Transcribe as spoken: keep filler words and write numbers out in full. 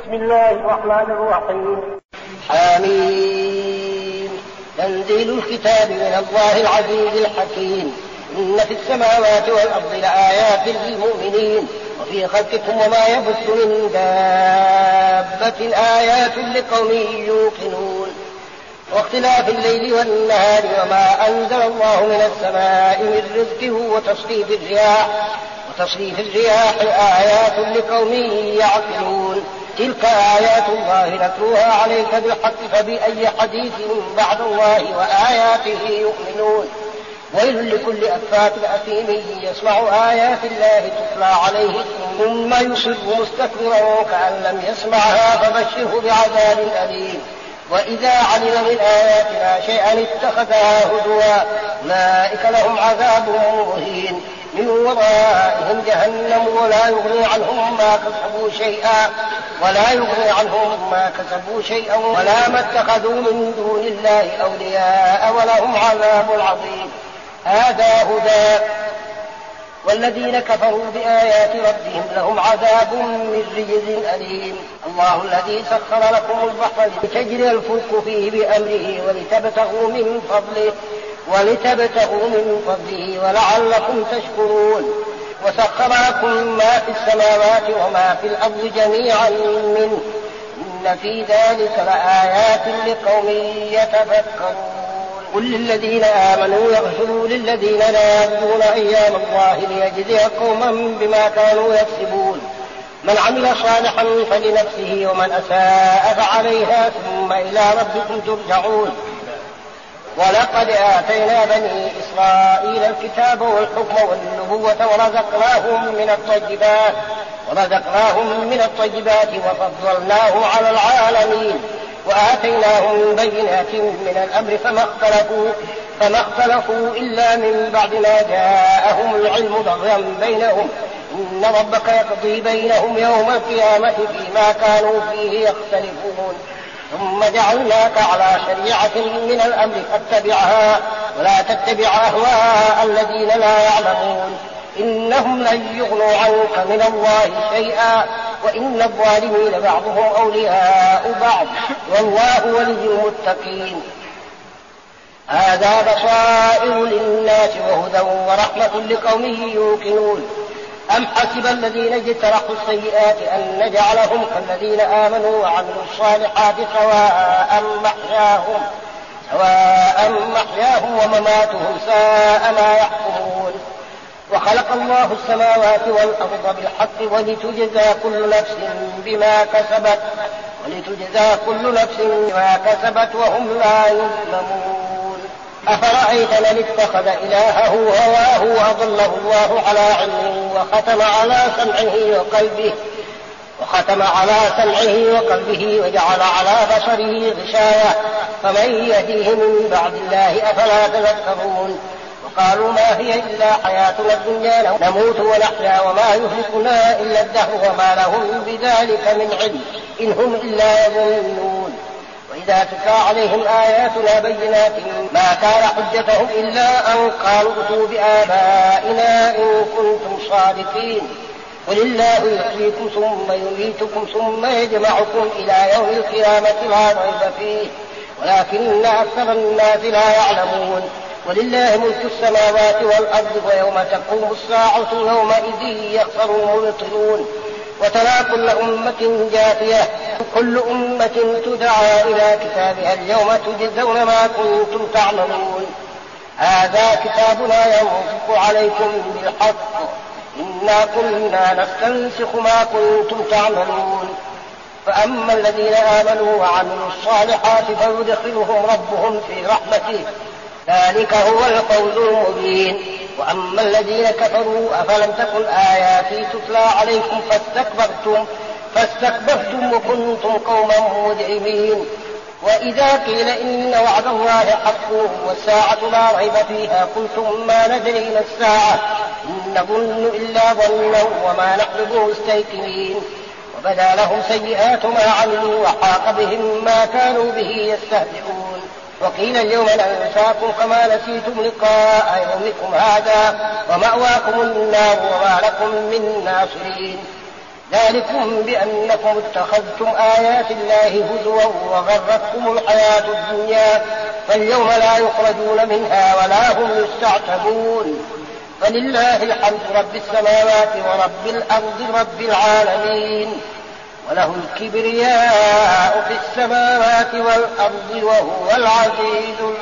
بسم الله الرحمن الرحيم. حميم. تنزيل الكتاب من الله العزيز الحكيم. إن في السماوات والأرض لآيات للمؤمنين وفي خلقكم وما يبث من دابة آيات لقوم يوقنون واختلاف الليل والنهار وما أنزل الله من السماء من رزقه وتصريف الرياح وتصريف الرياح آيات لقوم يعقلون. تلك آيات الله نتلوها عليك بالحق فبأي حديث بعد الله وآياته يؤمنون. ويل لكل أفاك أثيم يسمع آيات الله تتلى عليه ثم يصر مستكبرا كأن لم يسمعها فبشره بعذاب أليم. وإذا علم من آياتنا شيئا اتخذها هزوا أولئك لهم عذاب مهين من ورائهم جهنم ولا يغني عنهم ما كسبوا شيئا ولا يغني عنهم ما كسبوا شيئا ولا ما اتخذوا من دون الله أولياء ولهم عذاب عظيم. هذا هدى والذين كفروا بآيات ربهم لهم عذاب من رجز أليم. الله الذي سخر لكم البحر لتجري الفلك فيه بأمره ولتبتغوا من فضله ولتبتغوا من فضله ولعلكم تشكرون. وسخر لكم ما في السماوات وما في الأرض جميعا منه إن في ذلك لآيات لقوم يتفكرون. قل للذين آمنوا يغفروا للذين لا يرجون أيام الله ليجزي قوما بما كانوا يكسبون. من عمل صالحا فلنفسه ومن أساء فعليها ثم إلى ربكم ترجعون. ولقد آتينا بني إسرائيل الكتاب والحكم والنبوة ورزقناهم من الطيبات ورزقناهم من الطيبات وفضلناهم على العالمين وآتيناهم بينات من الأمر فما اختلفوا فما اختلفوا إلا من بعد ما جاءهم العلم بغيا بينهم إن ربك يقضي بينهم يوم القيامة فيما كانوا فيه يختلفون. ثم جعلناك على شريعة من الأمر فاتبعها ولا تتبع أهواء الذين لا يعلمون إنهم لن يغنوا عنك من الله شيئا وإن الظالمين بعضهم أولياء بعض والله ولي المتقين. هذا بصائر للناس وهدى ورحمة لقوم يوقنون. أم حسب الذين اجترحوا السيئات أن نجعلهم كالذين آمنوا وعملوا الصالحات سواء محياهم سواء محياهم ومماتهم ساء ما يحكمون. وخلق الله السماوات والأرض بالحق ولتجزى كل نفس بما كسبت ولتجزى كل نفس بما كسبت وهم لا يظلمون. أفرأيت من اتخذ إلهه هواه وأضله الله على علمه وختم على سمعه وقلبه وختم على سمعه وقلبه وجعل على بصره غشاوة فمن يهديه من بعد الله أفلا تذكرون. قالوا ما هي إلا حياتنا الدنيا نموت ونحيا وما يهلكنا إلا الدهر وما لهم بذلك من علم إن هم إلا يظنون. وإذا تتلى عليهم آياتنا بينات ما كان حجتهم إلا أن قالوا ائتوا بآبائنا إن كنتم صادقين. قل الله يحييكم ثم يميتكم ثم يجمعكم إلى يوم القيامة لا ريب فيه ولكن أكثر الناس لا يعلمون. ولله ملك السماوات والأرض ويوم تقوم الساعة يومئذ يخسر المبطلون. وترى كل أمة جاثية كل أمة تدعى إلى كتابها اليوم تجزون ما كنتم تعملون. هذا كتابنا ينطق عليكم بالحق إنا كنا نستنسخ ما كنتم تعملون. فأما الذين آمنوا وعملوا الصالحات فيدخلهم ربهم في رحمته ذلك هو الفوز المبين. وأما الذين كفروا أفلم تكن آياتي تتلى عليكم فاستكبرتم فاستكبرتم وكنتم قوما مجرمين. وإذا قيل إن وعد الله حق والساعة لا ريب فيها قلتم ما ندري ما الساعة إن نظن إلا ظنا وما نحن بمستيقنين. وبدا لهم سيئات ما عملوا وحاق بهم ما كانوا به يستهزئون. وقيل اليوم ننساكم كما نسيتم لقاء يومكم هذا ومأواكم النار وما لكم من ناصرين. ذلكم بأنكم اتخذتم آيات الله هزوا وغرتكم الحياة الدنيا فاليوم لا يخرجون منها ولا هم يستعتبون فلله الحمد رب السماوات ورب الأرض رب العالمين وله الكبرياء في السماوات والأرض وهو العزيز